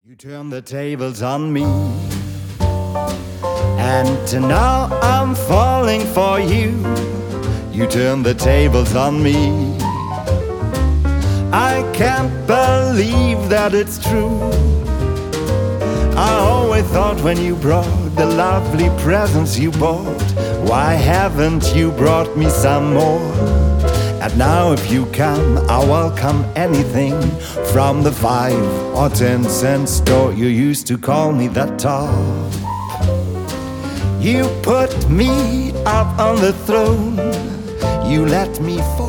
You turn the tables on me, and now I'm falling for you. You turn the tables on me. I can't believe that it's true. I always thought when you brought the lovely presents you bought, why haven't you brought me some more? And now if you come, I welcome anything from the 5 or 10 cent store you used to call me the top. You put me up on the throne, you let me fall